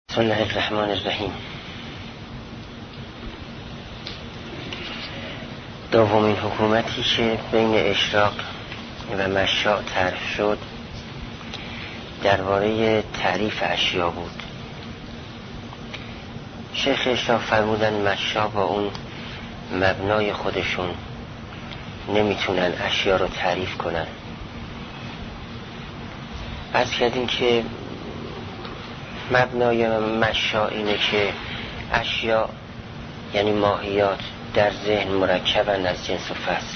بسم الله الرحمن الرحیم. دومین حکومتی که بین اشراق و مشاء طرح شد درباره تعریف اشیا بود. شیخ اشراق فرمودن مشاء با اون مبنای خودشون نمیتونن اشیا رو تعریف کنن. عرض کردیم که مبنای مشاء اینه که اشیا یعنی ماهیات در ذهن مرکبن از جنس و فصل،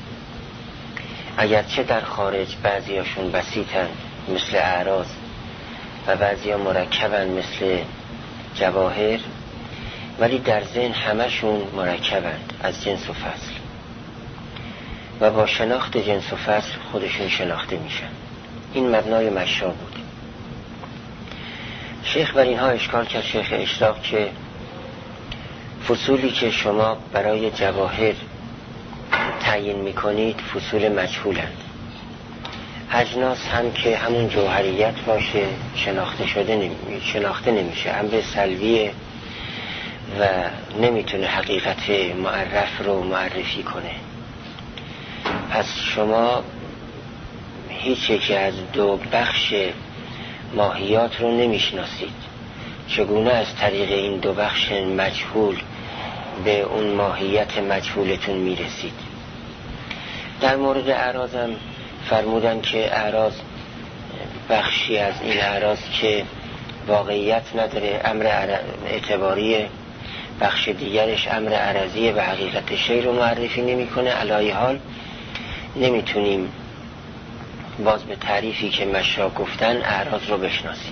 اگرچه در خارج بعضیاشون بسیطن مثل اعراض و بعضیا مرکبن مثل جواهر، ولی در ذهن همشون مرکبن از جنس و فصل و با شناخت جنس و فصل خودشون شناخته میشن. این مبنای مشاء بود. شیخ بر اینها اشکال کرد، شیخ اشراق، که فصولی که شما برای جواهر تعیین میکنید فصول مجهولند. اجناس هم که همون جوهریت باشه شناخته نمیشه، امر سلبیه و نمیتونه حقیقت معرف رو معرفی کنه. پس شما هیچ یکی از دو بخش ماهیات رو نمیشناسید. چگونه از طریق این دو بخش مجهول به اون ماهیت مجهولتون میرسید؟ در مورد اعراض هم فرمودن که اعراض بخشی از این اعراض که واقعیت نداره، امر اعتباریه، بخش دیگرش امر عرضیه و حقیقت شی رو معرفی نمیکنه. علی حال نمیتونیم باز به تعریفی که مشاء گفتن اعراض رو بشناسیم.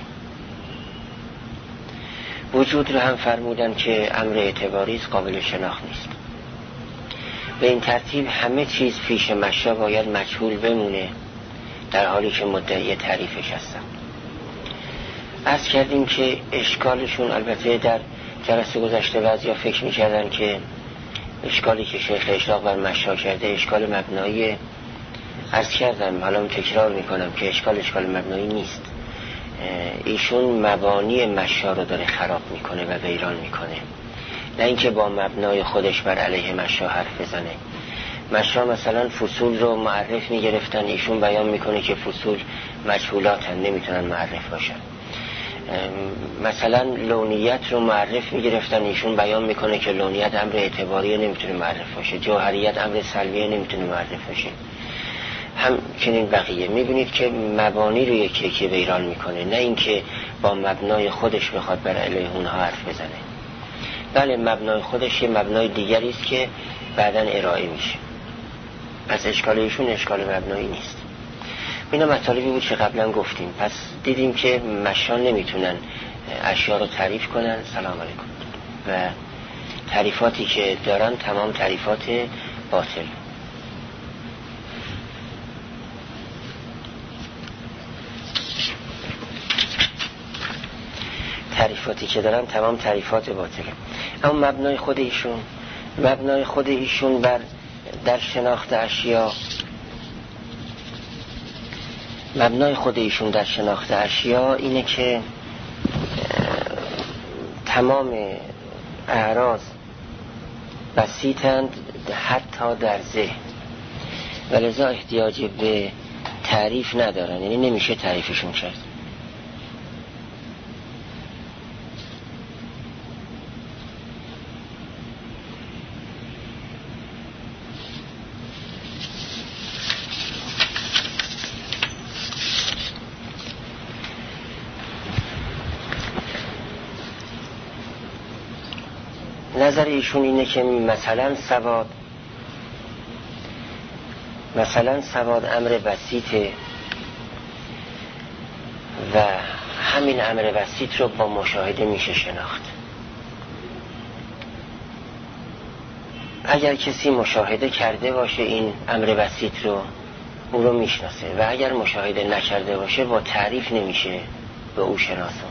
وجود رو هم فرمودن که امر اعتباری است، قابل شناخت نیست. به این ترتیب همه چیز پیش مشاء باید مجهول بمونه در حالی که مدعی تعریفش هستن. عرض کردیم که اشکالشون، البته در جلسه گذشته بعضیا فکر میکردن که اشکالی که شیخ اشراق بر مشاء کرده اشکال مبنایی. عرض کردم، حالا تکرار میکنم که اشکال مبنایی نیست. ایشون مبانی مشاء رو داره خراب میکنه و ویران میکنه، نه اینکه با مبنای خودش بر علیه مشاء حرف بزنه. مشاء مثلا فصول رو معرف میگرفتن، ایشون بیان میکنه که فصول مجهولاتن، نمیتونن معرف باشن. مثلا لونیت رو معرف میگرفتن، ایشون بیان میکنه که لونیت امر اعتباریه، نمیتونه معرف باشه. جوهریت امر سلبیه، نمیتونه معرف باشه. همچنین بقیه. میبینید که مبانی رو یکی ویران میکنه، نه اینکه با مبنای خودش بخواد بر علیه اونها حرف بزنه. بله، مبنای خودش یه مبنای دیگری است که بعداً ارائه میشه. پس اشکال ایشون اشکال مبنایی نیست. اینا مطالبی بود که قبلا گفتیم. پس دیدیم که مشاء نمیتونن اشیا رو تعریف کنن. سلام علیکم. و تعریفاتی که دارن تمام تعریفات باطل. تعریفاتی که دارن تمام تعریفات باطله. اما مبنای خود ایشون در شناخت اشیا، مبنای خود ایشون در شناخت اشیا اینه که تمام اعراض بسیطند حتی در ذهن، ولذا احتیاج به تعریف ندارن، یعنی نمیشه تعریفشون کرد. نظر ایشون اینه که مثلا سواد امر بسیطه و همین امر بسیط رو با مشاهده میشه شناخت. اگر کسی مشاهده کرده باشه این امر بسیط رو، او رو میشناسه، و اگر مشاهده نکرده باشه با تعریف نمیشه به او شناسوند.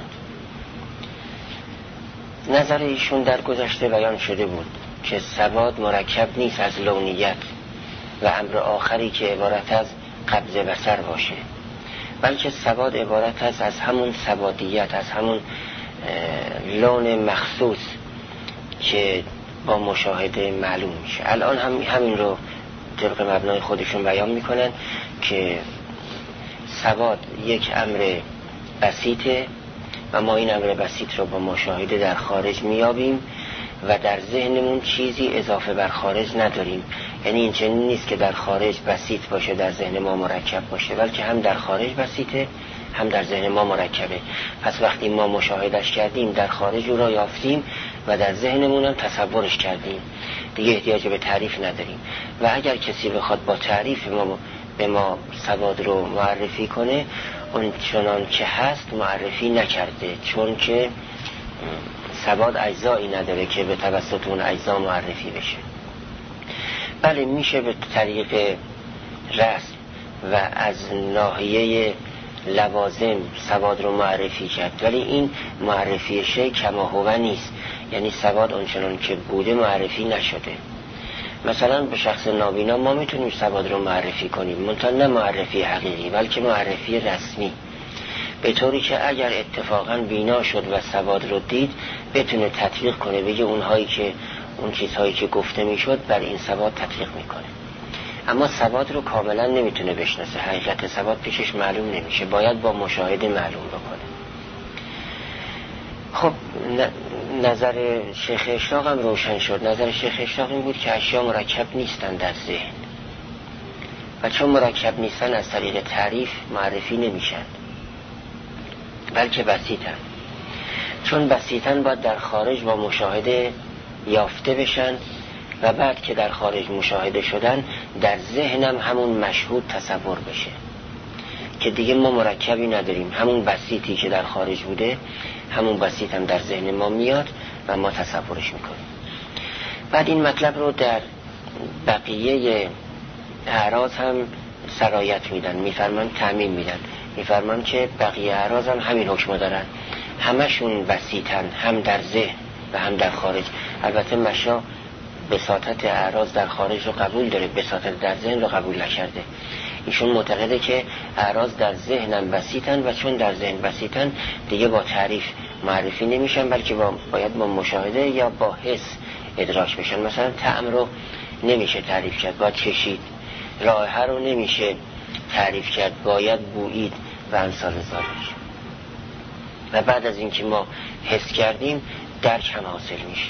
نظر ایشون در گذشته بیان شده بود که سواد مرکب نیست از لونیت و امر آخری که عبارت از قبض بصر باشه، بلکه سواد عبارت است از همون سوادیت، از همون لون مخصوص که با مشاهده معلوم میشه. الان همین رو طبق مبنای خودشون بیان میکنن که سواد یک امر بسیطه و ما این امر بسیط رو با مشاهده در خارج میابیم و در ذهنمون چیزی اضافه بر خارج نداریم. یعنی این چنین نیست که در خارج بسیط باشه در ذهن ما مرکب باشه، بلکه هم در خارج بسیطه هم در ذهن ما مرکبه. پس وقتی ما مشاهدش کردیم در خارج رو را یافتیم و در ذهنمون هم تصورش کردیم، دیگه احتیاج به تعریف نداریم. و اگر کسی بخواد با تعریف ما به ما سواد رو معرفی کنه، اون چنان که هست معرفی نکرده، چون که سواد اجزایی نداره که به توسط اون اجزا معرفی بشه. بله میشه به طریق رسم و از ناحیه لوازم سواد رو معرفی کرد، ولی این معرفی شی کما هو نیست، یعنی سواد اونچنان که بوده معرفی نشده. مثلا به شخص نابینا ما میتونیم سواد رو معرفی کنیم، منتها نه معرفی حقیقی بلکه معرفی رسمی، به طوری که اگر اتفاقا بینا شد و سواد رو دید بتونه تطبیق کنه، بگه اون چیزهایی که گفته میشد بر این سواد تطبیق میکنه. اما سواد رو کاملا نمیتونه بشناسه، حقیقت سواد پیشش معلوم نمیشه، باید با مشاهده معلوم بکنه. خب نظر شیخ اشراق هم روشن شد. نظر شیخ اشراق این بود که اشیا مرکب نیستن در ذهن، و چون مرکب نیستن از طریق تعریف معرفی نمیشن بلکه بسیطن. چون بسیطن باید در خارج با مشاهده یافته بشن و بعد که در خارج مشاهده شدن در ذهنم همون مشهود تصور بشه، که دیگه ما مرکبی نداریم، همون بسیطی که در خارج بوده همون بسیط هم در ذهن ما میاد و ما تصورش میکنیم. بعد این مطلب رو در بقیه اعراض هم سرایت میدن، میفرمان تعمیم میدن، میفرمان که بقیه اعراض هم همین حکم دارن، همشون بسیطن، هم در ذهن و هم در خارج. البته مشا بساطت اعراض در خارج رو قبول داره، بساطت در ذهن رو قبول نکرده. ایشون معتقده که اعراض در ذهنم بسیطن و چون در ذهن بسیطن دیگه با تعریف معرفی نمیشن، بلکه باید با مشاهده یا با حس ادراک بشن. مثلا طعم رو نمیشه تعریف کرد، باید چشید. رائحه رو نمیشه تعریف کرد، باید بویید و امثال ذالک. و بعد از اینکه ما حس کردیم درک هم حاصل میشه.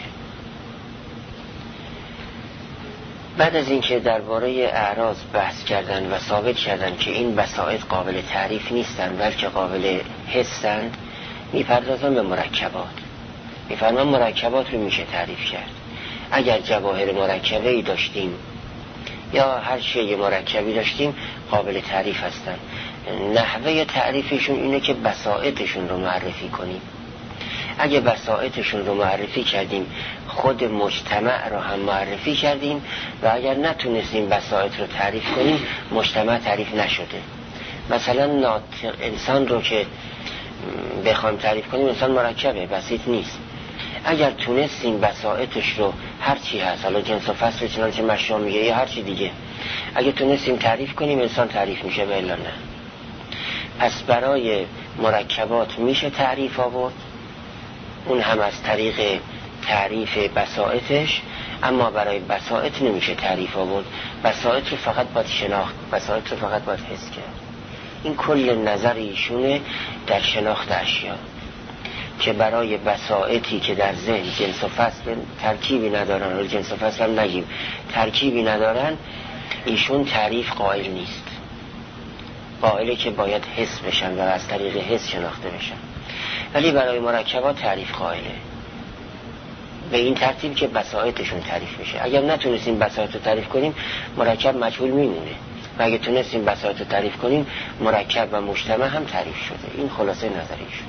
بعد از اینکه درباره اعراض بحث کردن و ثابت کردن که این بساط قابل تعریف نیستن بلکه قابل حسند، میپردازن به مرکبات. میفرمان مرکبات رو میشه تعریف کرد. اگر جواهر مرکبی داشتیم یا هر شیء مرکبی داشتیم قابل تعریف هستن. نحوه تعریفشون اینه که بساطشون رو معرفی کنیم. اگه بساطشون رو معرفی کردیم خود مجتمع رو هم معرفی کردیم، و اگر نتونستیم بساط رو تعریف کنیم مجتمع تعریف نشده. مثلا انسان رو که بخوایم تعریف کنیم، انسان مرکبه، بسیط نیست. اگر تونستیم بساطش رو هر چی هست، حالا جنس و فصل چنانچه مشا میگه یا هر چی دیگه، اگه تونستیم تعریف کنیم انسان تعریف میشه و الا نه. پس برای مرکبات میشه تعریف آورد، اون هم از طریق تعریف بساطش، اما برای بساط نمیشه تعریف آورد. بساط رو فقط باید شناخت، بساط رو فقط باید حس کرد. این کل نظر ایشونه در شناخت اشیا، که برای بساطی که در ذهن جنس و فصل ترکیبی ندارن، و جنس و فصل هم نگیم ترکیبی ندارن، ایشون تعریف قائل نیست. قائله که باید حس بشن و از طریق حس شناخته بشن. ولی برای مرکبات تعریف قائله، به این ترتیب که بساطشون تعریف میشه. اگر نتونستیم بساط رو تعریف کنیم مرکب مجهول میمونه، و اگر تونستیم بساط رو تعریف کنیم مرکب و مجتمع هم تعریف شده. این خلاصه نظریشون.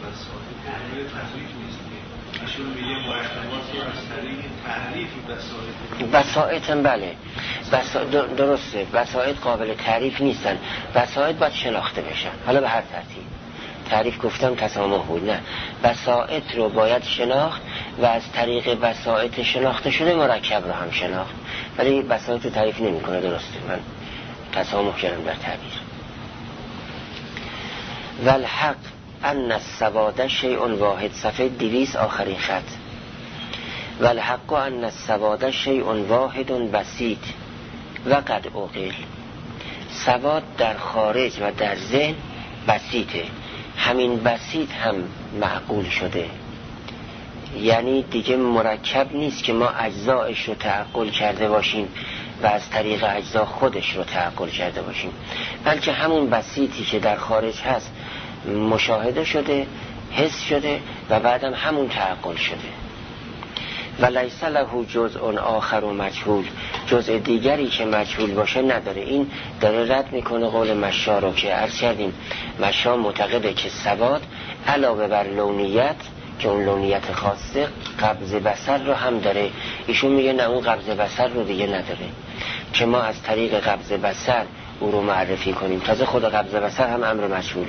بساط هم بله درسته، بساط قابل تعریف نیستن، بساط باید شناخته بشن. حالا به هر ترتیب تعریف گفتم تسامح بود، نه، بساط رو باید شناخت و از طریق بساط شناخته شده مرکب رو هم شناخت. ولی بساط رو تعریف نمی کنه. درسته، من تسامح کردم در تعبیر. والحق ان السواد شیء واحد، صفحه 200 آخرین خط. والحق ان السواد شیء واحد بسیط و قد عقل. سواد در خارج و در ذهن بسیطه، همین بسیط هم معقول شده، یعنی دیگه مرکب نیست که ما اجزایش رو تعقل کرده باشیم و از طریق اجزا خودش رو تعقل کرده باشیم، بلکه همون بسیطی که در خارج هست مشاهده شده، حس شده و بعدم همون تعقل شده. و لیس له جزء آخر و مجهول، جزء دیگری که مجهول باشه نداره. این داره رد میکنه قول مشا رو که عرض کردیم. مشا معتقده که سواد علاوه بر لونیت که اون لونیت خاصه قبض بصر رو هم داره. ایشون میگه نه، اون قبض بصر رو دیگه نداره که ما از طریق قبض بصر او رو معرفی کنیم. تازه خود قبض بصر هم امر مجهوله.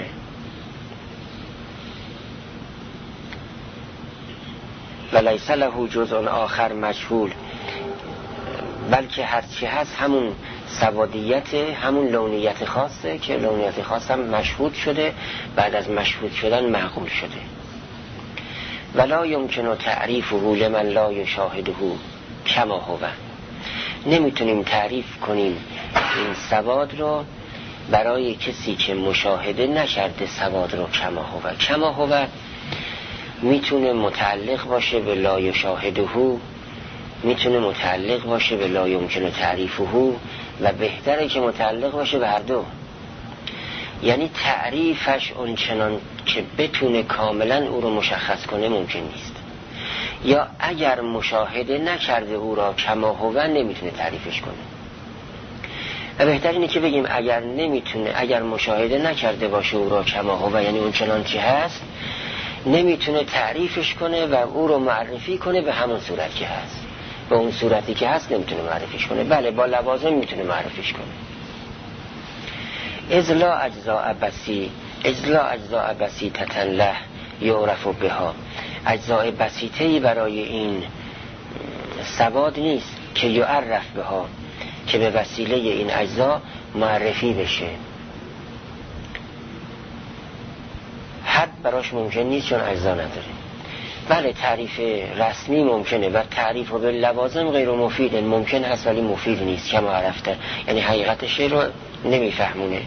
ولیس له جزء آخر مجهول، بلکه هرچی هست همون سوادیت، همون لونیت خاصه که لونیت خاص هم مشهود شده، بعد از مشهود شدن معقول شده. ولا یمکن تعریفه لمن لا یشاهده کما هو، نمیتونیم تعریف کنیم این سواد رو برای کسی که مشاهده نکرده سواد رو کما هو. کما هو میتونه متعلق باشه به لا یشاهده، میتونه متعلق باشه به لا یمکن تعریفه و بهتره که متعلق باشه به هر دو. یعنی تعریفش اونچنان که بتونه کاملا او رو مشخص کنه ممکن نیست، یا اگر مشاهده نکرده او را کما هو نمیتونه تعریفش کنه. و بهتر اینه که بگیم اگر نمیتونه، اگر مشاهده نکرده باشه او را کما هو، یعنی اونچنان که هست، نمیتونه تعریفش کنه و او رو معرفی کنه به همون صورت که هست. به اون صورتی که هست نمیتونه معرفیش کنه. بله با لوازم میتونه معرفیش کنه. ازلا اجزاء بسیطة له یعرف بها، اجزاء بسیطه‌ای برای این سواد نیست که یعرف بها، که به وسیله این اجزا معرفی بشه. حد براش ممکن نیست چون اجزا نداره. بله تعریف رسمی ممکنه و تعریف به لوازم غیر مفیده، ممکن هست ولی مفید نیست کما عرفته، یعنی حقیقتش رو نمیفهمونه.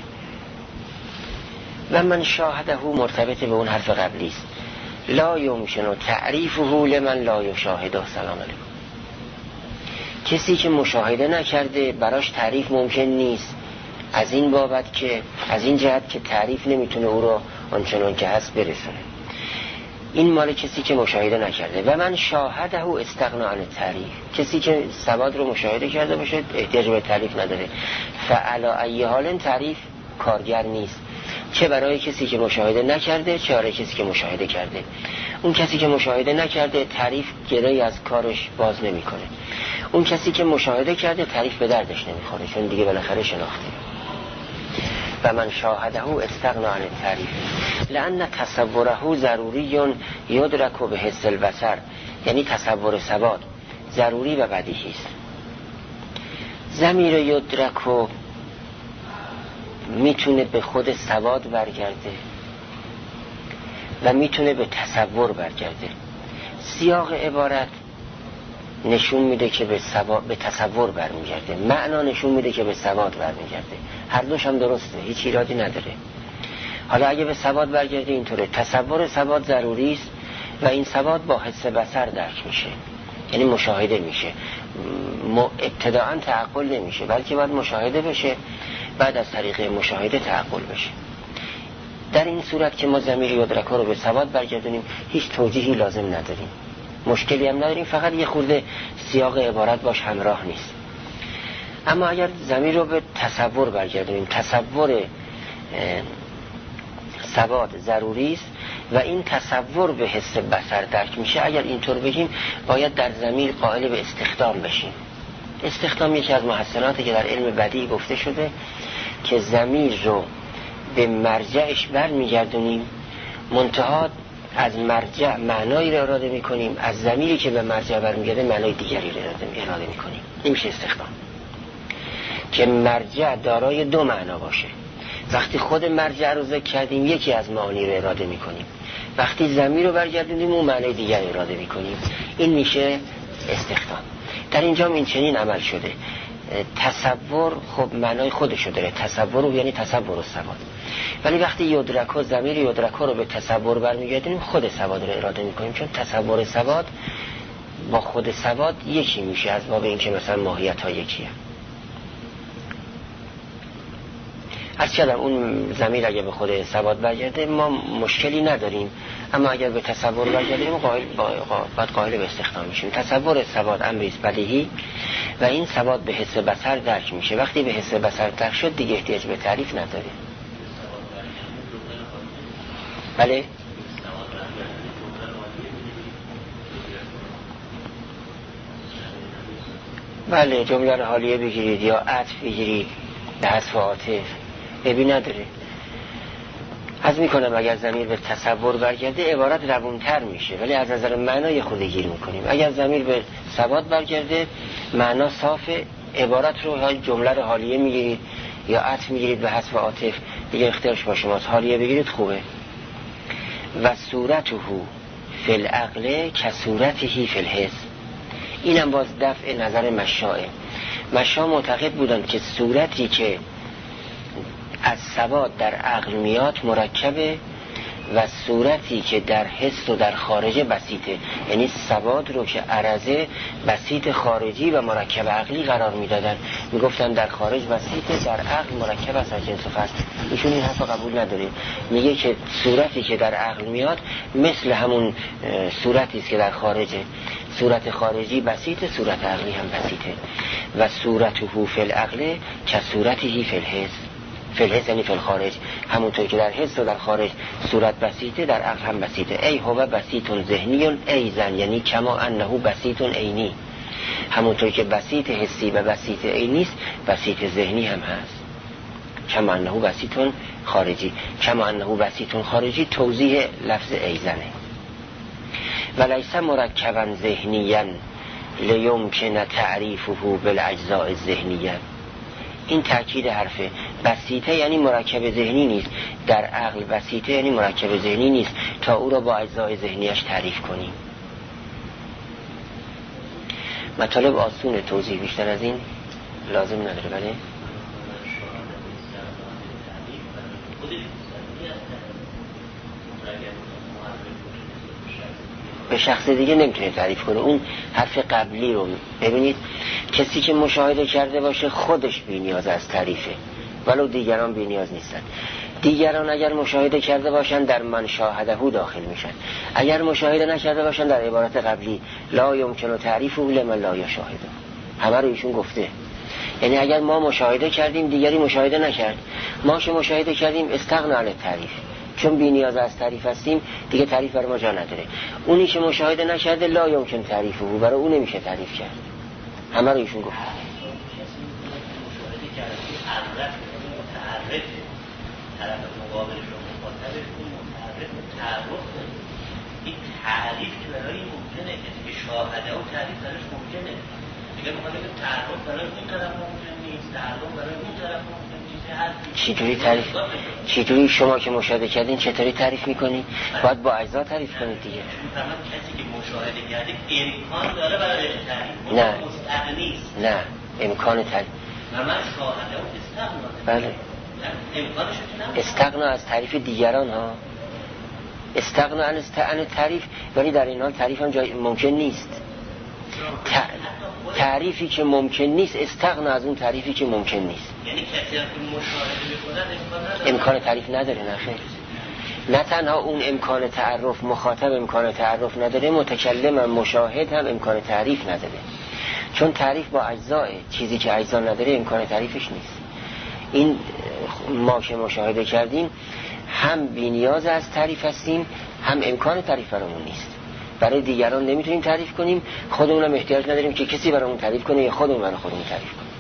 و من شاهده مرتبط به اون حرف قبلی است. لا یمکن تعریفه لمن لا یشاهده. سلام علیکم. کسی که مشاهده نکرده براش تعریف ممکن نیست، از این بابت که از این جهت که تعریف نمیتونه او رو آنچنان که هست برسونه. این مال کسی که مشاهده نکرده. و من شاهده استغنا عن تعریف، کسی که سواد رو مشاهده کرده باشه احتیاج به تعریف نداره. فعلا ای حال تعریف کارگر نیست، چه برای کسی که مشاهده نکرده چه برای کسی که مشاهده کرده. اون کسی که مشاهده نکرده تعریف گره‌ای از کارش باز نمیکنه. اون کسی که مشاهده کرده تعریف به دردش نمیخوره، چون دیگه بالاخره شناخته. و من شاهده استغنا عن التعریف لأن تصوره ضروری یدرک به حس البصر، یعنی تصور سواد ضروری و بدیهی است. ضمیر یدرک میتونه به خود سواد برگرده و میتونه به تصور برگرده. سیاق عبارت نشون میده که به تصور برمیگرده، معنا نشون میده که به سواد برمیگرده. هر دوش هم درسته، هیچ ایرادی نداره. حالا اگه به سواد برگرده اینطوره، تصور سواد ضروری است و این سواد با حس بصر درک میشه، یعنی مشاهده میشه. ابتداعا تعقل نمیشه، بلکه باید مشاهده بشه، بعد از طریق مشاهده تعقل بشه. در این صورت که ما ضمیر یدرکه رو به سواد برگردونیم هیچ توجیهی لازم نداریم، مشکلی هم نداریم، فقط یه خورده سیاق عبارت باش همراه نیست. اما اگر ضمیر رو به تصور برگردونیم، تصور سواد ضروری است و این تصور به حس بصر درک میشه. اگر اینطور بگیم باید در ضمیر قائل به استخدام بشیم. استخدام یکی از محسناتی که در علم بدیع گفته شده که ضمیر رو به مرجعش برمیگردونیم، منتها از مرجع معنایی را اراده میکنیم، از ضمیری که به مرجع برمیگرده معنای دیگری را اراده میکنیم. این میشه استخدام، که مرجع دارای دو معنا باشه. وقتی خود مرجع رو ذکر کردیم یکی از معانی رو اراده میکنیم، وقتی ضمیر رو برگردونیم اون معنی دیگر اراده میکنیم. این میشه استخدام. در اینجا این چنین عمل شده. تصور خب معنای خودشو داره، تصور یعنی تصور السواد، ولی وقتی یدرک ضمیر یدرک رو به تصور برمیگردونیم خود سواد رو اراده میکنیم، چون تصور سواد با خود سواد یکی میشه، از باب اینکه مثلا ماهیت ها یکیه. از چرا اون ضمیر اگه به خود سواد برگرده ما مشکلی نداریم، اما اگر به تصور برگردیم باید قائل به استخدام میشیم. تصور سواد امریست بدیهی و این سواد به حس بصر درک میشه. وقتی به حس بصر درک شد دیگه احتیاج به تعریف نداره. بله بله جمله حالیه بگیرید یا عطف بگیرید به حذف عاطف ابی نداره. از میکنم اگر ضمیر به تصور برگرده عبارت روونتر میشه، ولی از نظر معنای خود گیر میکنیم. اگر ضمیر به ثبات برگرده معنا صافه، عبارت رو یا جمله رو حالیه میگیرید یا عطف میگیرید به حذف عاطف، دیگه اختیارش با شماست. حالیه بگیرید خوبه. و صورته فی العقل کصورته فی الحس. اینم باز دفع نظر مشاعه. مشا معتقد بودند که صورتی که از سواد در عقل میاد مرکبه و صورتی که در حس و در خارجه بسیطه، یعنی سواد رو که عرضه بسیط خارجی و مرکب عقلی قرار میدادن، میگفتن در خارج بسیطه در عقل مرکب است از جنس و فصل. ایشون این حرف قبول نداره، میگه که صورتی که در عقل میاد مثل همون صورتی است که در خارجه، صورت خارجی بسیطه صورت عقلی هم بسیطه. و صورته فی العقل کصورته فی الحس. فی الحس یعنی فی الخارج، همونطور که در حس و در خارج صورت بسیطه در عقل هم بسیطه. ای هو بسیط ذهنی ایزن، یعنی کما انه بسیط عینی، همونطور که بسیط حسی و بسیط عینی است بسیط ذهنی هم هست. کما انه بسیط خارجی، کما انه بسیط خارجی توضیح لفظ ایزنه. ولیس مرکبا ذهنیا لیمکن تعریفه بالاجزاء الذهنیه. این تأکید حرفه. بسیطه یعنی مرکب ذهنی نیست، در عقل بسیطه یعنی مرکب ذهنی نیست تا او را با اجزای ذهنیش تعریف کنیم. مطالب آسونه، توضیح بیشتر از این لازم نداره. بله به شخص دیگه نمیتونه تعریف کنه. اون حرف قبلی رو ببینید، کسی که مشاهده کرده باشه خودش بی نیاز از تعریفه، ولو دیگران بی نیاز نیستن. دیگران اگر مشاهده کرده باشن در من شاهده داخل میشن، اگر مشاهده نکرده باشن در عبارت قبلی لا یمکن تعریفه لمن لا یشاهده. همه رو ایشون گفته. یعنی اگر ما مشاهده کردیم دیگری مشاهده نکرد، ما که مشاهده کردیم استغنا عن التعریف، چون بی نیاز از تعریف هستیم دیگه تعریف برای ما جا نداره. اونی که مشاهده نکرده لا یمکن تعریفه، برای اون نمیشه تعریف کرد. همه رو ایشون گفت. طرف مقابلش رو مخاطبش اون متعرف و تعرف، این تعریف که برای ممکنه، کسی که شاهده و تعریف برایش ممکنه، دیگه مخاطب تعرف برای اون طرف ممکن نیست، تعرف برای اون طرف ممکن نیست. چطوری تعریف؟ چطوری شما که مشاهده کردین چطوری تعریف میکنین؟ باید با اجزا تعریف کنید دیگه. کسی که مشاهده کرده امکان داره برای تعریف، نه مستقل نیست. نه امکان تعریف. من شاهده و استغنا. بله استغنا از تعریف دیگران ها، استغنا عن تعریف، ولی در این حال تعریف هم ممکن نیست. تعریفی که ممکن نیست استغنا از اون تعریفی که ممکن نیست. یعنی کسی که مشاهده بکنه امکان تعریف نداره. نه خیر، نه تنها اون امکان تعرف، مخاطب امکان تعرف نداره، متکلم مشاهد هم امکان تعریف نداره، چون تعریف با اجزاه، چیزی که اجزا نداره امکان تعریفش نیست. این ما که مشاهده کردیم هم بی نیاز از تعریف هستیم، هم امکان تعریف برامون نیست. برای دیگران نمیتونیم تعریف کنیم، خودمون هم احتیاج نداریم که کسی برامون تعریف کنه یا خودمون برای خودمون تعریف کنیم.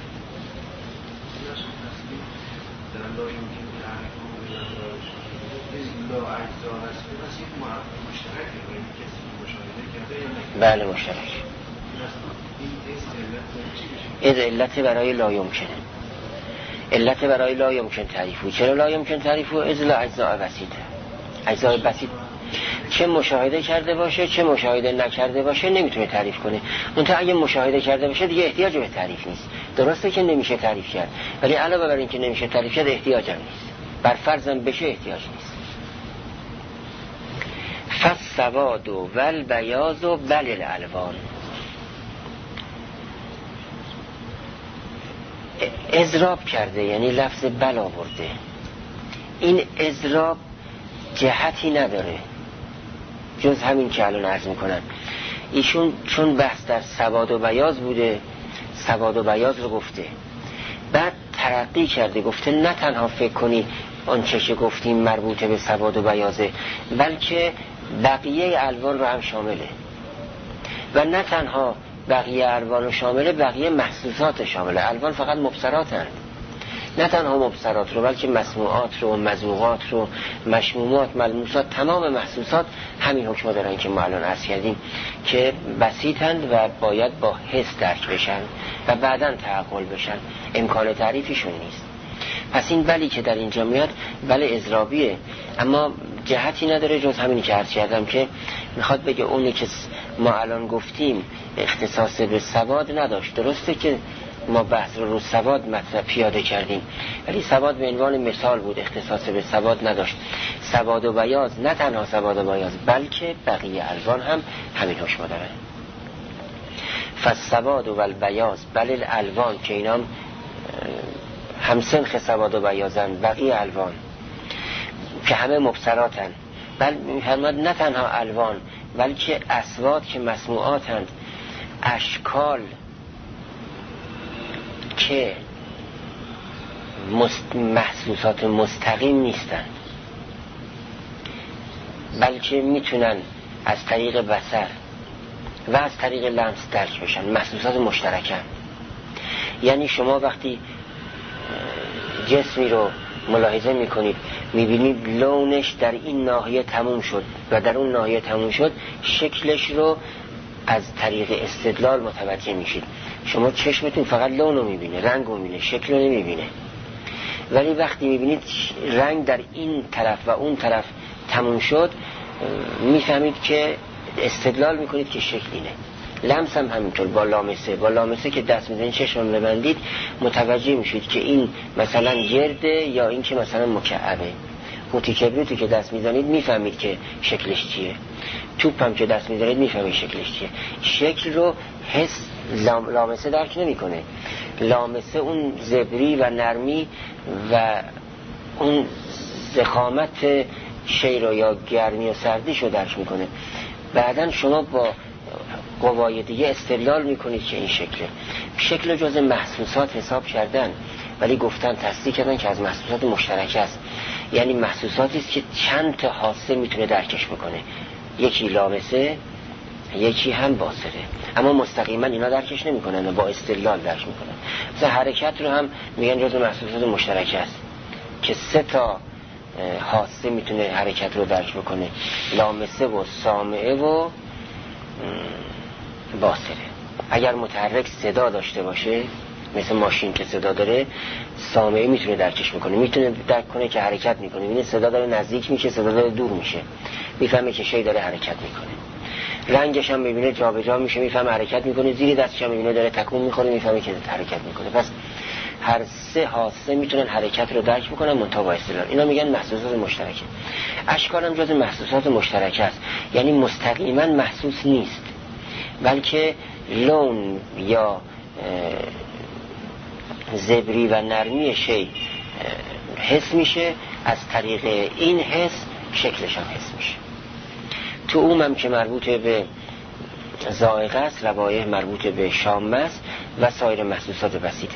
بله مشترک. این علت برای لا یمکنه. علت برای لا یمکن تعریفو. چرا لا یمکن تعریفو؟ ازلا اجزاء بسیطه، اجزاء بسیط چه مشاهده کرده باشه چه مشاهده نکرده باشه نمیتونه تعریف کنه. منتها اگه مشاهده کرده باشه دیگه احتیاج به تعریف نیست. درسته که نمیشه تعریف کرد، ولی علاوه بر این که نمیشه تعریف کرد احتیاج هم نیست. بر فرضم بشه احتیاج نیست. فالسواد و البیاض و بل الالوان. اضراب کرده، یعنی لفظ بل آورده. این اضراب جهتی نداره جز همین که الان عرض میکنم. ایشون چون بحث در سواد و بیاض بوده، سواد و بیاض رو گفته، بعد ترقی کرده گفته نه تنها فکر کنی آنچه که گفتیم مربوطه به سواد و بیاضه، بلکه بقیه الوان رو هم شامله، و نه تنها بقیه الوان رو شامله، بقیه محسوسات شامله. الوان فقط مبصرات هست، نه تنها مبصرات رو بلکه مسموعات رو، مذوقات رو، مشمومات، ملموسات، تمام محسوسات همین حکم دارن که ما الان عرض کردیم که بسیطند و باید با حس درک بشن و بعداً تعقل بشن، امکان تعریفیشون نیست. پس این بلی که در اینجا میاد بل اضرابیه، اما جهتی نداره جز همینی که عرض کردم که میخواد بگه اونی که ما الان گفتیم اختصاص به سواد نداشت. درسته که ما بحث رو سواد مطلب پیاده کردیم، ولی سواد به عنوان مثال بود، اختصاص به سواد نداشت. سواد و بیاض، نه تنها سواد و بیاض بلکه بقیه الوان هم همین حکم دارن. فالسواد و البیاض بل الالوان، که اینام همسنخ سواد و بیاضن، بقیه الوان که همه مبصراتن. بل میفرماد نه تنها الوان بلکه اصوات که مسموعاتند، اشکال که محسوسات مستقیم نیستن بلکه میتونن از طریق بصر و از طریق لمس درک بشن، محسوسات مشترکن. یعنی شما وقتی جسمی رو ملاحظه میکنید میبینید لونش در این ناحیه تموم شد و در اون ناحیه تموم شد، شکلش رو از طریق استدلال متوجه میشید. شما چشمتون فقط لون رو میبینه، رنگ رو میبینه، شکل رو نمیبینه. ولی وقتی میبینید رنگ در این طرف و اون طرف تموم شد، میفهمید که استدلال میکنید که شکل اینه. لمس هم همینطور، با لامسه که دست میزنید چشم رو ببندید متوجه میشید که این مثلا گرده یا این که مثلا مکعبه. قوطی کبریتی که دست میزنید میفهمید که شکلش چیه. توپ هم که دست میزنید میفهمید شکلش چیه. شکل رو حس لامسه درک نمیکنه. لامسه اون زبری و نرمی و اون ضخامت شی رو یا گرمی و سردیش رو درک میکنه. بعدن شما با قوای دیگه استدلال میکنید که این شکل جز محسوسات حساب کردن، ولی گفتن تصدیق کردن که از محسوسات مشترکه است. یعنی محسوساتی است که چند تا حاسه میتونه درکش بکنه، یکی لامسه یکی هم باصره، اما مستقیما اینا درکش نمیکنن، با استدلال درک میکنن. مثلا حرکت رو هم میگن جز محسوسات مشترکه است که 3 تا حاسه میتونه حرکت رو درک بکنه، لامسه و سامعه و باصره. اگر متحرک صدا داشته باشه مثل ماشین که صدا داره، سامعه میتونه درکش بکنه، میتونه درک کنه که حرکت میکنه، میبینه صدا داره نزدیک میشه، صدا داره دور میشه، میفهمه که شی داره حرکت میکنه. رنگش هم میبینه جابجا میشه، میفهمه حرکت میکنه. زیر دستش هم میبینه داره تکون میخوره، میفهمه که حرکت میکنه. پس هر 3 حاسه میتونن حرکت رو درک بکنن منتها با استدلال. اینا میگن محسوسات مشترکه. اشکال هم جز محسوسات مشترکه است، یعنی مستقیما محسوس نیست بلکه لون یا زبری و نرمی شی حس میشه، از طریق این حس شکلش هم حس میشه. تو اونم که مربوط به ذائقه است، روایح مربوط به شامه است و سایر محسوسات بسیطه.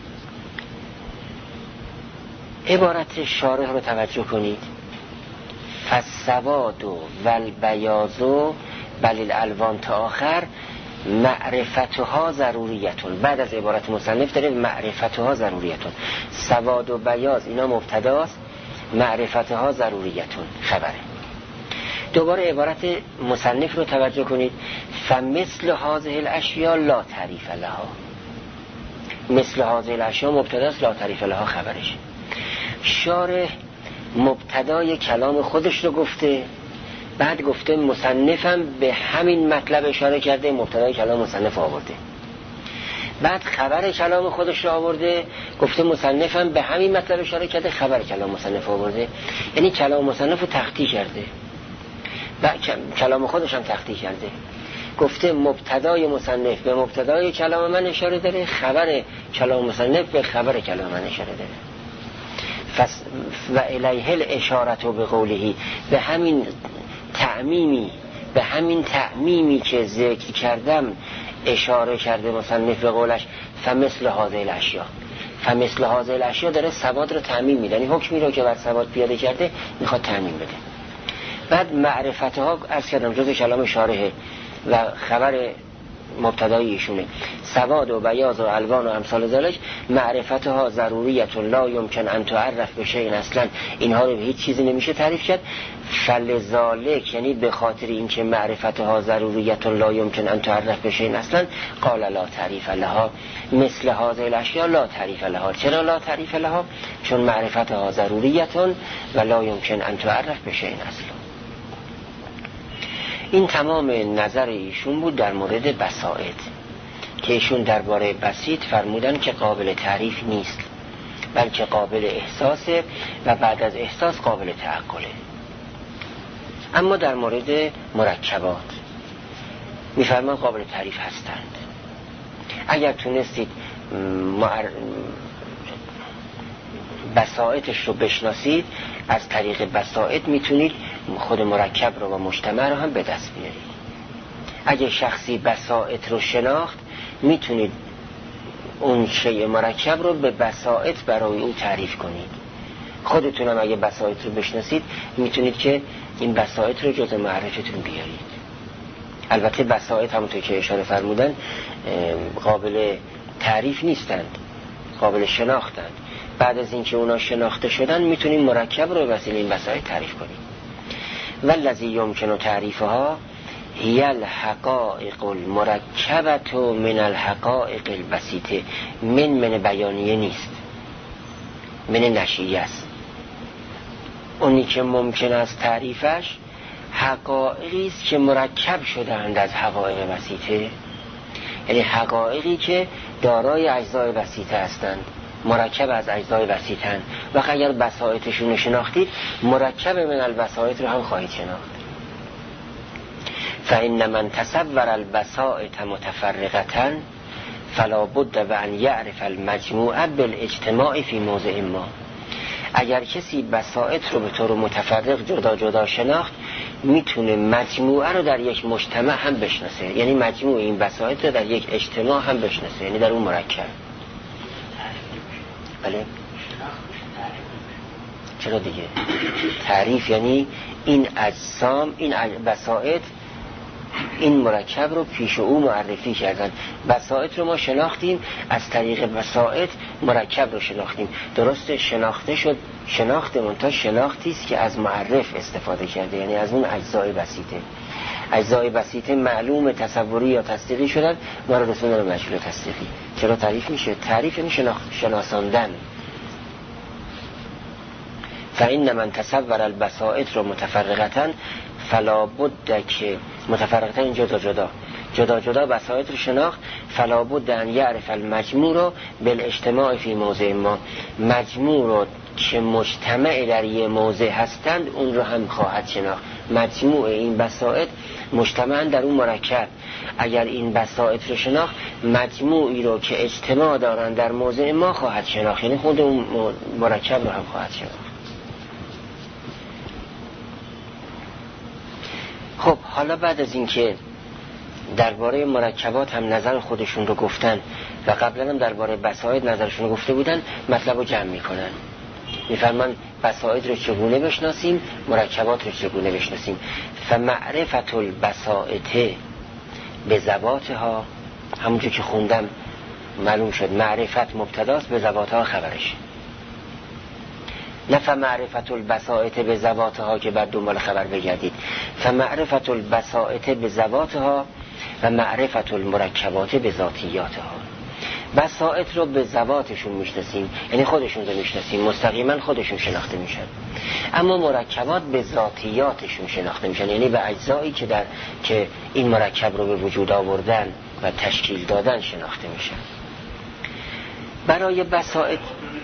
عبارت شارح رو توجه کنید. فالسواد و البیاض بل الالوان تا آخر معرفتها ضروریتون. بعد از عبارت مصنف داره معرفتها ضروریتون. سواد و بیاض اینا مبتداست، معرفتها ضروریتون خبره. دوباره عبارت مصنف رو توجه کنید. فمثل هذه الاشیاء لا تعریف لها. مثل هذه الاشیاء مبتداست، لا تعریف لها خبرش. شارح مبتدای کلام خودش رو گفته، بعد گفته مصنفم به همین مطلب اشاره کرده، مبتدای کلام مصنف آورده. بعد خبر کلام خودش رو آورده، گفته مصنفم به همین مطلب اشاره کرده، خبر کلام مصنف آورده. یعنی کلام مصنف رو تخطی کرده و کلام خودش هم تخطی کرده. گفته مبتدای مصنف به مبتدای کلام من اشاره داره، خبر کلام مصنف به خبر کلام من اشاره داره. و الیه الاشارة به قوله، به همین تعمیمی که ذکر کردم اشاره کرده مصنف به قولش. فمثل هذه الاشیاء، فمثل هذه الاشیاء داره ثبات رو تعمیم میده، یعنی حکمی رو که بر ثبات پیاده کرده میخواد تعمیم بده. بعد معرفتها عرض کردم جز کلام شارحه و خبر مبتدای ایشونه. سواد و بیاض و الوان و امثال ذلک، معرفتها ضروریت لا یمکن ان تعرف به شیء اصلا، اینها رو به هیچ چیزی نمیشه تعریف کرد. فلذالک، یعنی به خاطر اینکه معرفتها ضروریت لا یمکن ان تعرف به شیء اصلا، قال لا تعریف لها مثل هذه الاشیاء لا تعریف لها. چرا لا تعریف لها؟ چون معرفتها ضروریت و لا یمکن ان تعرف به شیء اصلا. این تمام نظر ایشون بود در مورد بساط، که ایشون درباره بسیط فرمودن که قابل تعریف نیست، بلکه قابل احساسه و بعد از احساس قابل تعقله. اما در مورد مرکبات میفرمان قابل تعریف هستند. اگر تونستید بساطش رو بشناسید، از طریق بساط میتونید خود مرکب رو و مجتمع رو هم به دست بیارید. اگه شخصی بساط رو شناخت، میتونید اون شیء مرکب رو به بساط برای او تعریف کنید. خودتون هم اگه بساط رو بشناسید، میتونید که این بساط رو جز معرفتون بیارید. البته بساط همونطور که اشاره فرمودن قابل تعریف نیستند، قابل شناختند. بعد از اینکه اونا شناخته شدن، میتونید مرکب رو وسیله این بساط تعریف کنید. والذی یمکن تعریفها هی الحقائق المرکبة من الحقائق البسیطه. من بیانیه نیست، من نشیه است. اونی که ممکن است تعریفش حقایقی است که مرکب شده‌اند از حقایق بسیطه، یعنی حقایقی که دارای اجزای بسیطه هستند، مرکب از اجزای بسیطن. و اگر بساطشون رو شناختید، مرکب من البساط رو هم خواهید شناخت. فإن من تصور البساط متفرقة فلا بد و ان یعرف المجموع بالاجتماع فی موضع ما. اگر کسی بساط رو به طور متفرق جدا جدا شناخت، میتونه مجموعه رو در یک مجتمع هم بشناسه، یعنی مجموع این بساط رو در یک اجتماع هم بشناسه، یعنی در اون مرکب. بله؟ چرا دیگه؟ تعریف یعنی این اجسام، این بساط، این مرکب رو پیش او معرفی کردن. بساط رو ما شناختیم، از طریق بساط مرکب رو شناختیم. درسته شناخته شد، شناخت منتها شناختی است که از معرف استفاده کرده، یعنی از اون اجزای بسیطه. اجزای بسیطه معلوم تصوری یا تصدیقی شدن، ما رو رسوندن به مجهول تصدیقی. چرا تعریف میشه؟ تعریف یعنی شناساندن. فإن من تصور البساط رو متفرقتاً فلا بد که متفرقتاً جدا جدا بساط رو شناخت، فلا بد ان یعرف المجموع رو بالاجتماع فی موضع ما. مجموع رو که مجتمع در یه موضع هستند، اون رو هم خواهد شناخت. مجموع این بساط مجتمع در اون مرکب. اگر این بساط رو شناخت، مجموعی رو که اجتماع دارن در موضع ما خواهد شناخت، یعنی خود اون مرکب رو هم خواهد شناخت. خب حالا بعد از اینکه درباره مرکبات هم نظر خودشون رو گفتن و قبلا هم درباره بساط نظرشون رو گفته بودن، مطلب رو جمع میکنن. میفرمان بساط رو چگونه بشناسیم، مرکبات رو چگونه بشناسیم. فمعرفت البساط به ذواتها، همونجور که خوندم معلوم شد معرفت مبتداست، به ذواتها خبرش. نه فمعرفت البساط به ذواتها که بعد دنبال خبر بگردید. فمعرفت البساط به ذواتها و معرفت المرکبات به ذاتیاتها. بساطت رو به ذواتشون میشناسیم، یعنی خودشون رو میشناسیم، مستقیما خودشون شناخته میشن. اما مرکبات به ذاتیاتشون شناخته میشن، یعنی به اجزایی که این مرکب رو به وجود آوردن و تشکیل دادن شناخته میشن. برای بساطت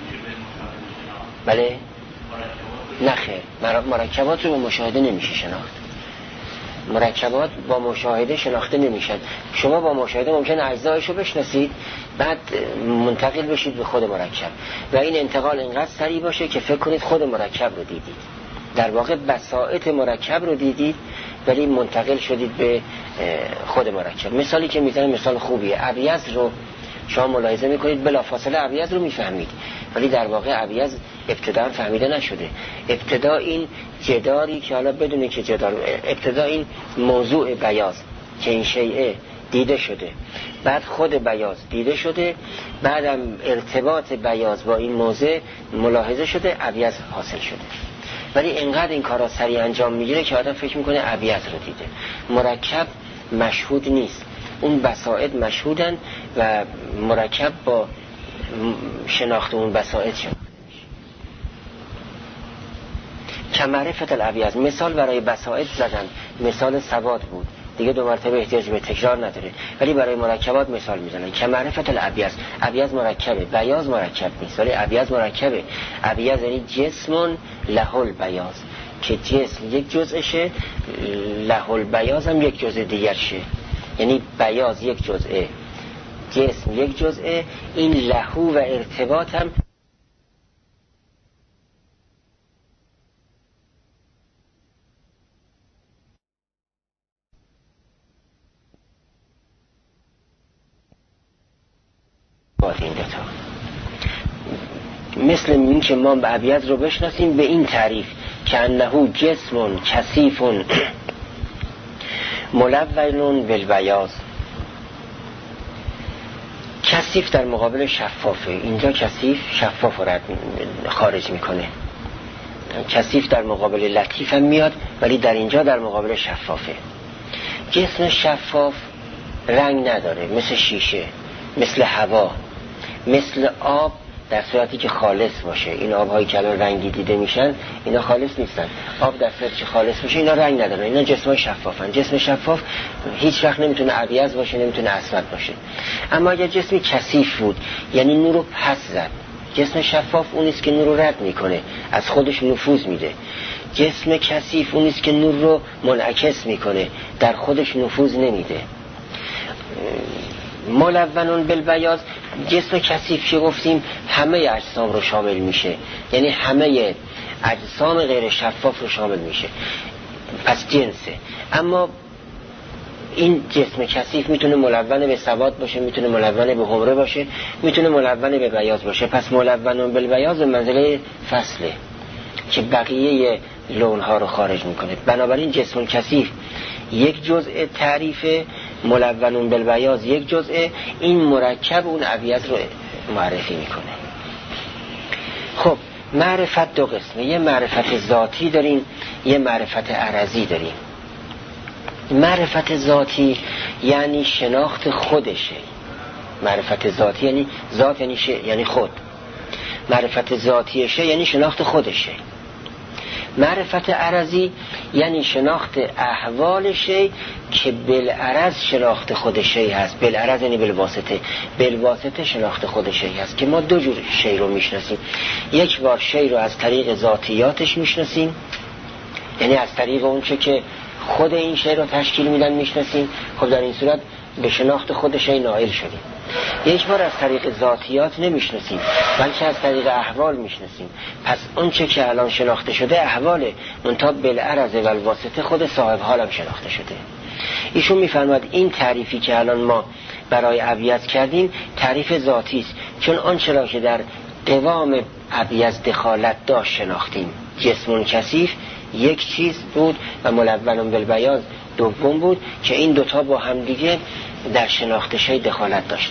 بله نخیر، مرکبات رو با مشاهده نمیشه شناخت. مرکبات با مشاهده شناخته نمیشن. شما با مشاهده ممکنه اجزایش رو بشناسید، بعد منتقل بشید به خود مرکب و این انتقال اینقدر سریع باشه که فکر کنید خود مرکب رو دیدید. در واقع بساطت مرکب رو دیدید ولی منتقل شدید به خود مرکب. مثالی که میزنم مثال خوبیه. ابیض رو شما ملاحظه میکنید بلافاصله ابیض رو میفهمید، ولی در واقع ابیض ابتدا فهمیده نشده. ابتدا این جداری که حالا بدونه که جدار، ابتدا این موضوع بیاض که این شیء دیده شده، بعد خود بیاض دیده شده، بعدم ارتباط بیاض با این موضوع ملاحظه شده، ابیض حاصل شده. ولی اینقدر این کارا سریع انجام میگیره که آدم فکر میکنه ابیض رو دیده. مرکب مشهود نیست، اون بساطت مشهودن و مرکب با شناخت اون بساطت شناخته میشه. کمعرفت الابیض، مثال برای بساطت زدن، مثال سواد بود دیگه، دو مرتبه احتیاج به تکرار نداره، ولی برای مرکبات مثال میزنن. کمعرفت الابیض، ابیض مرکبه، بیاض مرکب نیست ولی ابیض مرکبه. ابیض یعنی جسم له البیاض، که جسم یک جزءشه، له البیاض هم یک جزء دیگرشه، یعنی بیاض یک جزءه، جسم یک جزءه. این لهو و ارتباط هم با این دوتا. مثل این که ما به ابیض رو بشناسیم به این تعریف که انه جسم کثیف ملون بالبیاض. کثیف در مقابل شفافه، اینجا کثیف شفاف رو خارج میکنه. کثیف در مقابل لطیف هم میاد ولی در اینجا در مقابل شفافه. جسم شفاف رنگ نداره، مثل شیشه، مثل هوا، مثل آب، در صورتی که خالص باشه. این آب‌هایی که الان رنگی دیده میشن اینا خالص نیستن. آب در صورتی که خالص باشه اینا رنگ ندارن، اینا جسمای شفافن. جسم شفاف هیچ وقت نمیتونه ابیض باشه، نمیتونه اسود باشه. اما اگه جسمی کثیف بود یعنی نور رو پس زد. جسم شفاف اونیست که نور رو رد میکنه، از خودش نفوذ میده. جسم کثیف اونیست که نور رو منعکس میکنه، در خودش نفوذ نمیده. ملون بالبیاض، جسم کثیف که گفتیم همه اجسام رو شامل میشه، یعنی همه اجسام غیر شفاف رو شامل میشه، پس جنسه. اما این جسم کثیف میتونه ملون به سواد باشه، میتونه ملون به حمره باشه، میتونه ملون به بیاض باشه. پس ملون بالبیاض به منزله فصله که بقیه لونها رو خارج میکنه. بنابراین جسم کثیف یک جزء تعریف، ملون بالبیاض یک جزء، این مرکب اون ابیض رو معرفی میکنه. خب معرفت دو قسمه، یه معرفت ذاتی داریم، یه معرفت عرضی داریم. معرفت ذاتی یعنی شناخت خودشه. معرفت ذاتی یعنی ذات یعنی خود. معرفت ذاتیشه یعنی شناخت خودشه. معرفت عرضی یعنی شناخت احوال شی که بالعرض شناخت خود شی هست. بالعرض یعنی بالواسطه، بالواسطه شناخت خود شی هست. که ما دو جور شی رو میشناسیم. یک بار شی رو از طریق ذاتیاتش میشناسیم، یعنی از طریق اون چه که خود این شی رو تشکیل میدن میشناسیم. خب در این صورت به شناخت خود شی نائل شدیم. یک بار از طریق ذاتیات نمیشناسیم بلکه از طریق احوال میشناسیم. پس اون چه که الان شناخته شده احواله، منتها بالعرض و الواسطه خود صاحب حالم شناخته شده. ایشون میفرماد این تعریفی که الان ما برای ابیض کردیم تعریف ذاتی است، چون آنچه را که در قوام ابیض دخالت داشت شناختیم. جسم کثیف یک چیز بود و ملون بالبیاض دوم بود که این دوتا با هم دیگه در شناخت شی دخالت داشتن.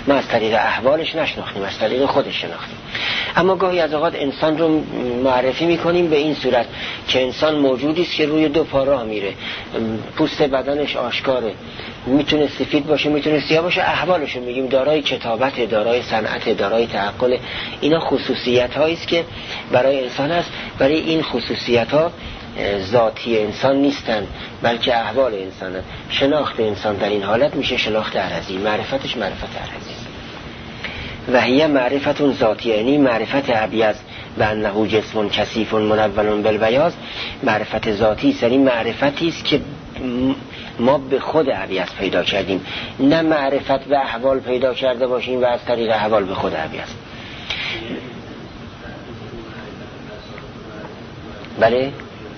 ما از طریق احوالش نشناختیم، از طریق خودش شناختیم. اما گاهی از اوقات انسان رو معرفی میکنیم به این صورت که انسان موجودی است که روی دو پا راه میره، پوست بدنش آشکاره، میتونه سفید باشه میتونه سیاه باشه، احوالش رو میگیم دارای کتابت، دارای صنعت، دارای تعقل. اینا خصوصیت هایی است که برای انسان است. برای این خصوصیت ها ذاتی انسان نیستن بلکه احوال انسان هست. شناخت انسان در این حالت میشه شناخت عرضی، معرفتش معرفت عرضی است. و هی معرفت ذاتی، یعنی معرفت ابیض و انه جسم کثیف منون بالبیاض، معرفت ذاتی است، یعنی معرفتی است که ما به خود ابیض پیدا کردیم، نه معرفت به احوال پیدا کرده باشیم و از طریق احوال به خود ابیض. بله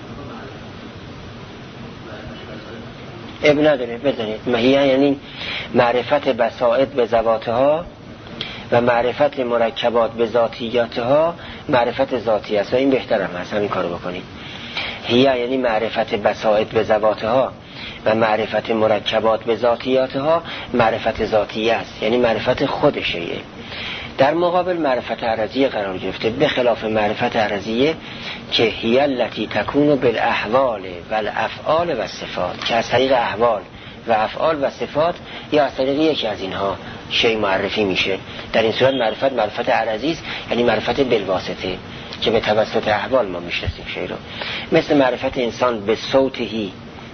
اب نداره بزنید. مهیه یعنی معرفت بسائط به ذواتها و معرفت مرکبات به ذاتیاتها معرفت ذاتی است و این بهتر هم هست همین کارو بکنید. هیه یعنی معرفت بسائط به ذواتها و معرفت مرکبات به ذاتیاتها معرفت ذاتی است، یعنی معرفت خودشه. در مقابل معرفت عرضیه قرار گرفته، به خلاف معرفت عرضیه که هی التی تکون بالاحوال و الافعال و صفات، که از طریق احوال و افعال و صفات یا از طریق یکی از اینها شی معرفی میشه. در این صورت معرفت عرضی است، یعنی معرفت بالواسطه که به توسط احوال ما میشناسیم شی رو. مثل معرفت انسان به صوتهی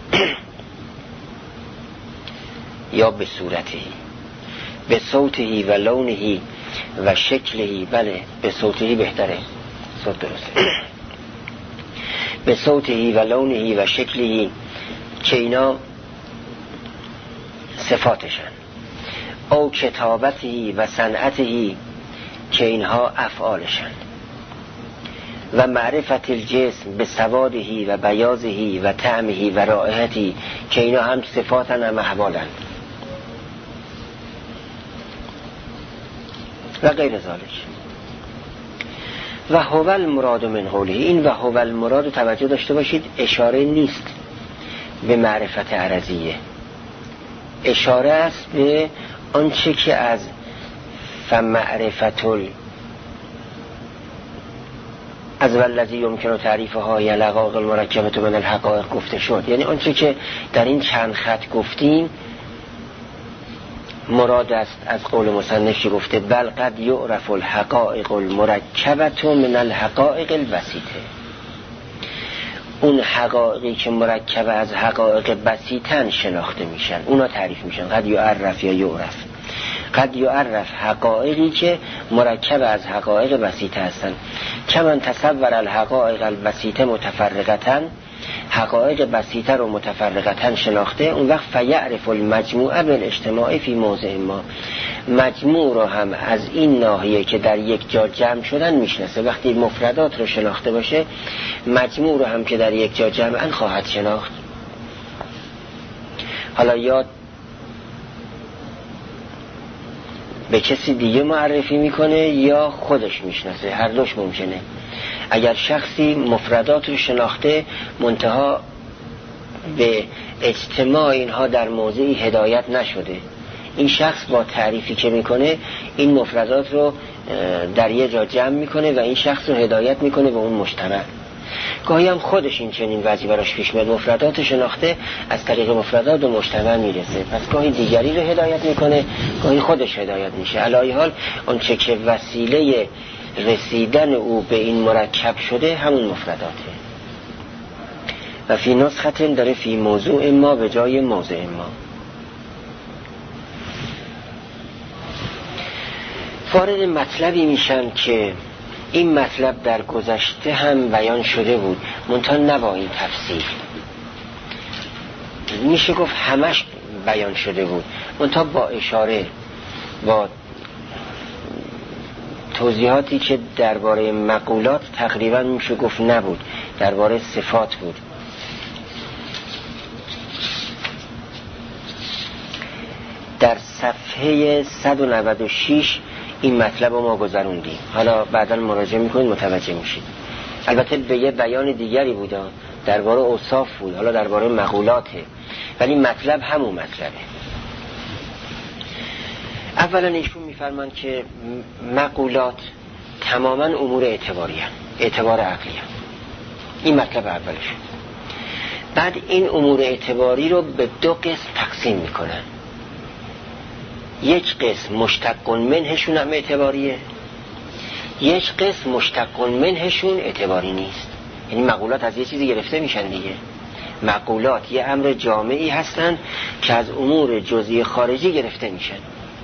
یا به صورتهی، به صوتهی و لونهی و شکلهی. بله به صوتهی بهتره، صوت درسته. به صوتهی و لونهی و شکلهی که اینا صفاتشن. او کتابتهی و صنعتهی که اینها افعالشن. و معرفت الجسم به سوادهی و بیاضهی و طعمهی و رائحتی که اینا هم صفاتن هم احوالن و غیر ذالک. و هو المراد من قوله، این و هو المراد توجه داشته باشید اشاره نیست به معرفت عرضیه، اشاره است به آنچه که از فمعرفت از والذی یمکن تعریفها یا لقاق المرکبت من الحقائق گفته شد. یعنی آنچه که در این چند خط گفتیم مراد است از قول مصنفی گفته بل قد یعرف الحقائق المرکبت من الحقائق البسیطه. اون حقایقی که مرکب از حقایق بسیطن شناخته میشن، اونا تعریف میشن. قد یعرف یا یعرف، قد یعرف حقایقی که مرکب از حقایق بسیطه هستن. کمن تصور الحقائق البسیطه متفرقتن، حقایق بسیطه رو متفرقتن شناخته، اون وقت فیعرف المجموعه بالاجتماع فی موضع ما، مجموع رو هم از این ناحیه که در یک جا جمع شدن میشناسه. وقتی مفردات رو شناخته باشه مجموع رو هم که در یک جا جمعن خواهد شناخت. حالا یا به کسی دیگه معرفی میکنه یا خودش میشناسه، هر دوش ممکنه. اگر شخصی مفردات رو شناخته منتها به اجتماع اینها در موضعی هدایت نشده، این شخص با تعریفی که میکنه این مفردات رو در یه جا جمع میکنه و این شخص رو هدایت میکنه به اون مجتمع. گاهی هم خودش این چنین وضعی براش پیش میاد، مفردات شناخته از طریق مفردات به مجتمع میرسه، پس گاهی دیگری رو هدایت میکنه گاهی خودش هدایت میشه. علی حال آنچه که وسیله رسیدن او به این مرکب شده همون مفرداته. و فی نسخت داره فی موضوع ما به جای موضع ما. وارد مطلبی میشن که این مطلب در گذشته هم بیان شده بود منتها نه با این تفصیل، میشه گفت همش بیان شده بود منتها با اشاره، با توضیحاتی که درباره مقولات تقریبا میشه گفت نبود، درباره صفات بود. در صفحه 196 این مطلب رو ما گذروندیم، حالا بعدا مراجعه میکنید متوجه میشید. البته به یه بیان دیگری بود، درباره اوصاف بود، حالا درباره مقولاته، ولی مطلب همون مطلبه. اولا ایشون میفرمان که مقولات تماما امور اعتباری هست، اعتبار عقلی هست. این مطلب اولشون. بعد این امور اعتباری رو به دو قسم تقسیم میکنن. یک قسم مشتق منهشون هم اعتباریه، یک قسم مشتق منهشون اعتباری نیست. یعنی مقولات از یه چیزی گرفته میشن دیگه. مقولات یه امر جامعی هستن که از امور جزئی خارجی گرفته میشن.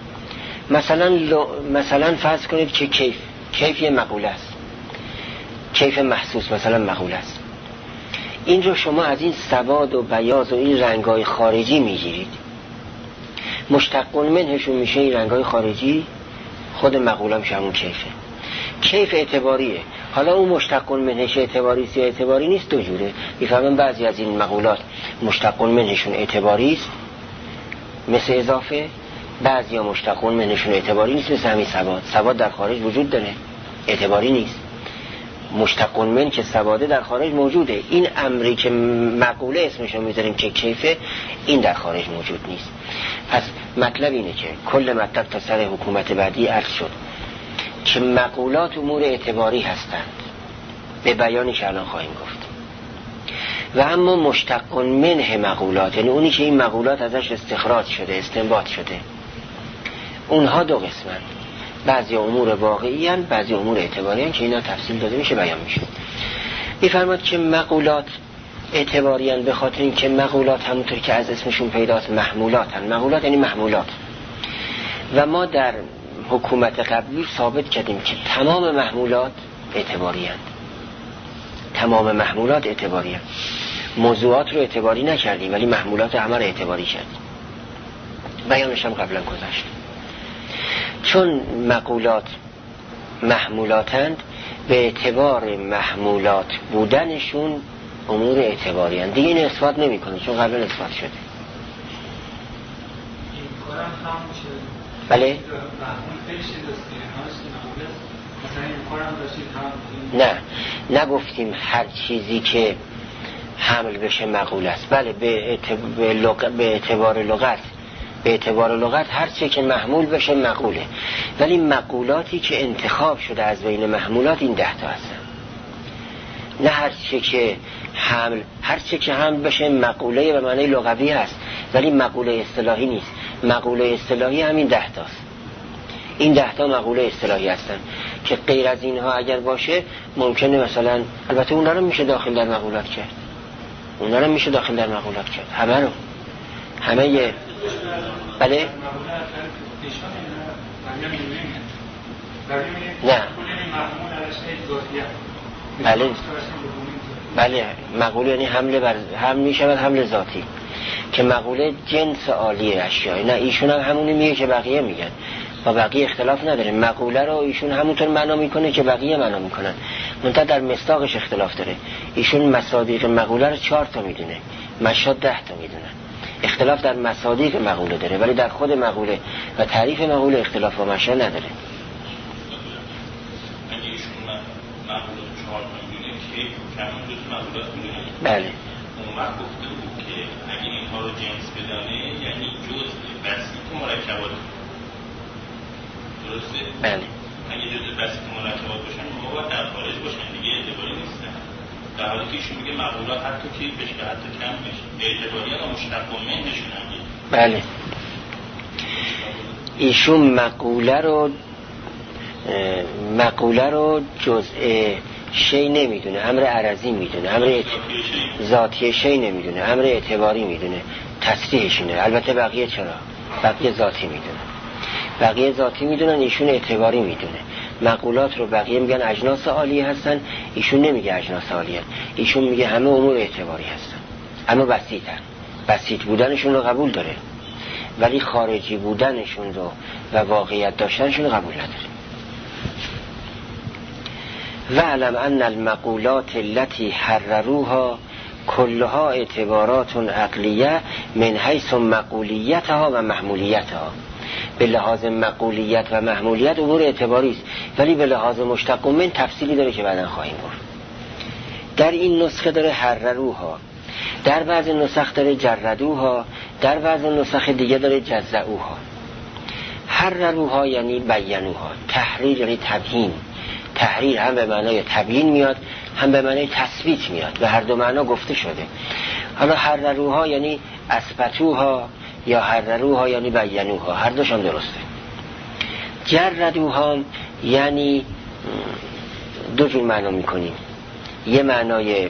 مثلا فرض کنید که کیف یه مقوله است، کیف محسوس مثلا مقوله است. این رو شما از این سواد و بیاض و این رنگای خارجی میگیرید، مشتق منهشون میشه این رنگای خارجی، خود مقوله میشه همون کیفه. کیف اعتباریه. حالا اون مشتق منهش اعتباری است یا اعتباری نیست، دو جوره. میفهمن بعضی از این مقولات مشتق منهشون اعتباری است مثل اضافه، بعضی ها مشتق منهشون اعتباری نیست مثل همین سواد در خارج وجود داره اعتباری نیست. مشتق من که سواده در خارج موجوده، این امری که مقوله اسمشو میذاریم که کیفه، این در خارج موجود نیست. پس مطلب اینه که کل مطلب تا سر حکومت بعدی عرض شد که مقولات امور اعتباری هستند به بیانی که الان خواهیم گفت. و اما مشتق منه مقولات، یعنی اونی که این مقولات ازش استخراج شده، استنباط شده، اونها دو قسمند. بعضی امور واقعی هستند، بعضی امور اعتباری هستند که اینا تفصیل داده میشه، بیان میشه. میفرماد که مقولات اعتباری هستند به خاطر اینکه مقولات همونطور که از اسمشون پیداست محمولات هستند. مقولات یعنی محمولات. و ما در حکومت قبلی ثابت کردیم که تمام محمولات اعتباری هستند. تمام محمولات اعتباری هستند. موضوعات رو اعتباری نکردیم ولی محمولات همه رو اعتباری کردیم. بیانش هم قبلا گذاشت. چون مقولات محمولاتند، به اعتبار محمولات بودنشون امور اعتباری هستند. دیگه این اثبات نمی کنه چون قبلا اثبات شده. بله؟ نه نگفتیم هر چیزی که حمل بشه مقول است. بله به اعتبار لغت هر چی که محمول بشه مقوله، ولی مقولاتی که انتخاب شده از بین محمولات این 10 تا هستن. نه هر چی که حمل بشه مقوله به معنی لغوی هست ولی مقوله اصطلاحی نیست. مقوله اصطلاحی همین 10 تاست. این 10 تا مقوله اصطلاحی هستن که غیر از اینها اگر باشه ممکنه مثلا، البته اونا رو میشه داخل در مقولات کرد، همه بله؟ نه بله مقوله یعنی حمل میشود حمل ذاتی که مقوله جنس عالی اشیاء. نه ایشون هم همونی میگه که بقیه میگن، با بقیه اختلاف نداره. مقوله رو ایشون همونطور معنا میکنه که بقیه معنا میکنن، منتها در مصداقش اختلاف داره. ایشون مصادیق مقوله رو 4 تا میدونه، مشاد 10 تا میدونن. اختلاف در مصادیق مقوله داره ولی در خود مقوله و تعریف مقوله اختلاف با مشاد نداره. اگه ایشون مقوله 4 تا میدونه که کمون جز مقولات میدونه، بله اون وقت گفته بود که اگه اینها رو جنس بدانه یعنی جز بسیط مرکبات. درسته؟ بله اگه جز بسیط مرکبات باشن ما باید در خارج باشن دیگه اعتباری نیستن. در حالی که ایشون میگه مقولات حتی که بشه حتی کم بشه اعتباری ها مشتق منهشون هم میگه. بله ایشون مقوله رو جزء شی نمیدونه، امر عرضی میدونه، امر ذاتی شی نمیدونه، امر اعتباری میدونه. تصریحش اینه. البته بقیه چرا؟ بقیه ذاتی میدونن، ایشون اعتباری میدونه. مقولات رو بقیه میگن اجناس عالیه هستن، ایشون نمیگه اجناس عالیه، ایشون میگه همه امور اعتباری هستن، اما بسیط بودنشون رو قبول داره ولی خارجی بودنشون رو و واقعیت داشتنشون رو قبول نداره. وعلم ان المقولات التي حرروها كلها اعتبارات عقلیه من حیث مقولیتها و محمولیتها. به لحاظ مقولیت و محمولیت امور اعتباری است ولی به لحاظ مشتق من تفصیلی داره که بعداً خواهیم گفت. در این نسخه داره حرروها، در بعض نسخ داره جردوها، در بعض نسخ دیگه داره جزعوها. حرروها یعنی بیانوها. تحریر یعنی تبیین. تحریر هم به معنای تبیین میاد، هم به معنای تثبیت میاد، به هر دو معنا گفته شده. حالا حرروها یعنی اثبتوها یا حرروها یعنی بیانوها، هر دوشان درسته. جردوها یعنی دو جور معنا میکنیم، یه معنای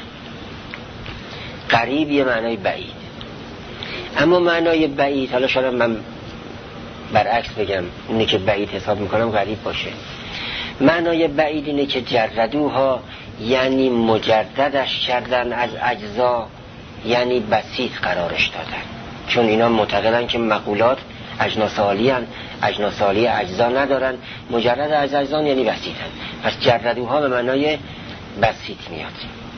قریب، یه معنای بعید. اما معنای بعید، حالا شاید من برعکس بگم، اینه که بعید حساب میکنم قریب باشه. معنای بعید اینه که جردوها یعنی مجردش کردن از اجزا، یعنی بسیط قرارش دادن، چون اینا معتقدن که مقولات اجناس عالی هن، اجناس عالی اجزا ندارن، مجرد از اجزا یعنی بسیطن. پس جردوها به معنای بسیط میاد.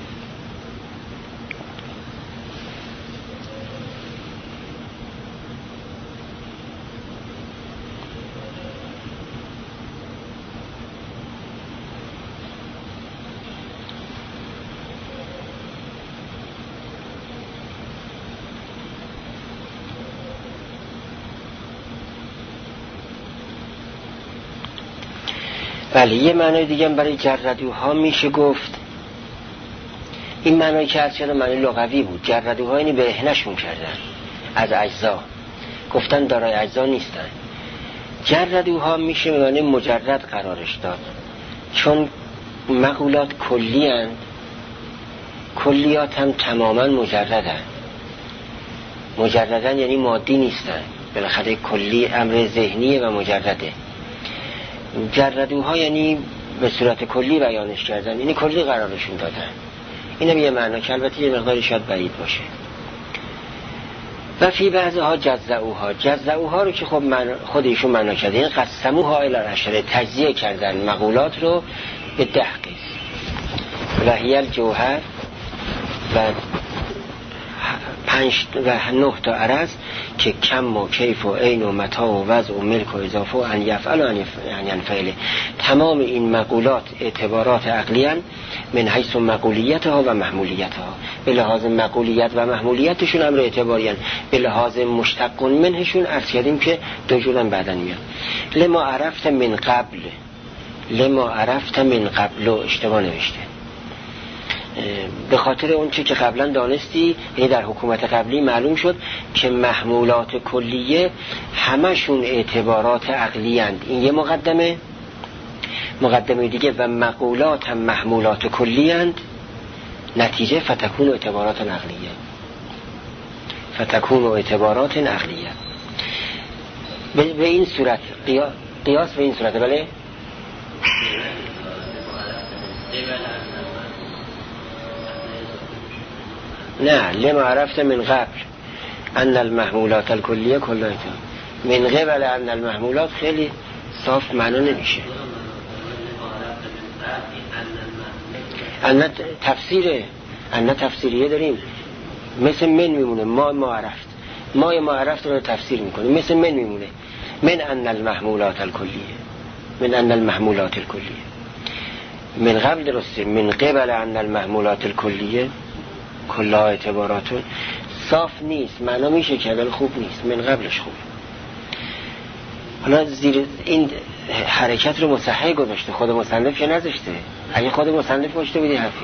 بله، یه معنای دیگه هم برای جردوها میشه گفت. این معنایی که از چرا معنی لغوی بود. جردوها یعنی برهنه‌شون کردن از اجزا، گفتن دارای اجزا نیستن. جردوها میشه به معنی مجرد قرارش داد، چون مقولات کلی هستند، کلیات هم تماما مجردن. مجردن یعنی مادی نیستن، بالاخره کلی امر ذهنیه و مجرده. جردوها یعنی به صورت کلی بیانش کردن، یعنی کلی قرارشون دادن. اینم یه معنا که البته یه مقداری شاید بعید باشه. و فی بعضها جزعوها. جزعوها رو که خب خود ایشون معنا کرده، این قسموها الی العشره، تجزیه کردن مقولات رو به 10 قسم. و هی الجوهر و 5 و 9 تا عرض که کم و کیف و عین و متاع و وضع و ملک و اضافه و ان یفعل و ان ینفعل. تمام این مقولات اعتبارات عقلیان من حیث مقولیتها و محمولیتها. به لحاظ مقولیت و محمولیتشون امر اعتباریان، به لحاظ مشتق منهشون عرض کردیم که دو جورن بعدن میان. لما عرفت من قبل، لما عرفت من قبل اشتباه نوشته، به خاطر اون چی که قبلا دانستی، یعنی در حکومت قبلی معلوم شد که محمولات کلیه همشون اعتبارات عقلی اند. این یه مقدمه. مقدمه دیگه و مقولات هم محمولات کلی اند، نتیجه فتکون اعتبارات عقلیه، فتکون اعتبارات عقلیه. به این صورت قیاس به این صورت. بله نه، لما عرفت من قبل ان المحمولات الکلیه کلها من قبل ان المحمولات خیلی صاف معنا نمیشه. ان تفسیره، ان تفسیریه داریم، مثل من میمونه. ما عرفت، ما عرفت رو تفسیر میکنیم، مثل من میمونه. من ان المحمولات الکلیه، من ان المحمولات الکلیه. من قبل درسته، من قبل ان المحمولات الکلیه کلها اعتباراتون صاف نیست، معنا میشه که ولی خوب نیست، من قبلش خوب. حالا زیر این حرکت رو مصحح گذاشته، خود مصنف که نذاشته. اگه خود مصنف گذاشته بودی حرفی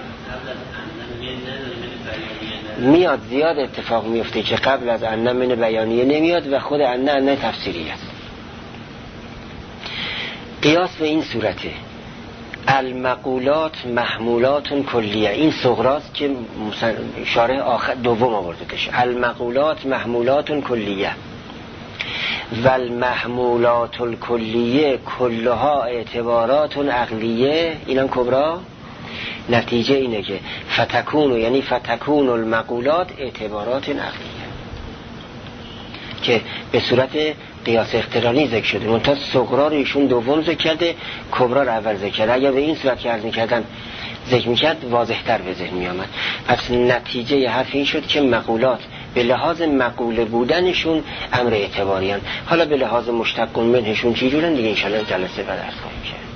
میاد. زیاد اتفاق میفته که قبل از ان من بیانیه نمیاد و خود ان تفسیری است. قیاس به این صورته. المقولات محمولات کلیه، این صغراست که شارح آخر دوم آوردهش. المقولات محمولات کلیه و المحمولات الکلیه کلها اعتبارات عقلیه، اینم کبرا. نتیجه اینه که فتکون، یعنی فتکون المقولات اعتبارات عقلیه که به صورت قیاس اقترانی ذکر شده. منتها صغرا رو ایشون دوم ذکر کرده، کبرا رو اول ذکر کرده. اگر به این صورت که عرض می‌کردم ذکر می‌کرد واضح‌تر به ذهن می‌آمد. پس نتیجه حرف این شد که مقولات به لحاظ مقوله بودنشون امر اعتباریان. حالا به لحاظ مشتق منهشون چی جورن دیگه ان شاء الله جلسه بعد عرض خواهیم کرد.